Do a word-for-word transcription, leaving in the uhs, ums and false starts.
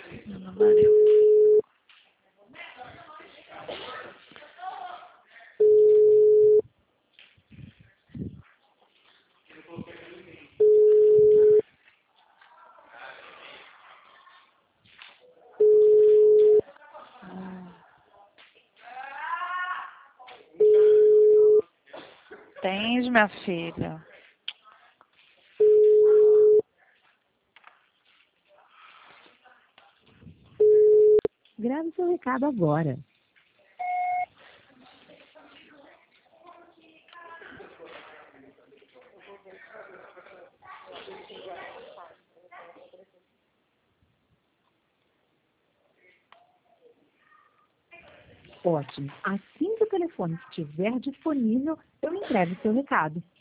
Ana Maria. Tens, minha filha. Grave seu recado agora. Ótimo. Assim que o telefone estiver disponível, eu entrego seu recado.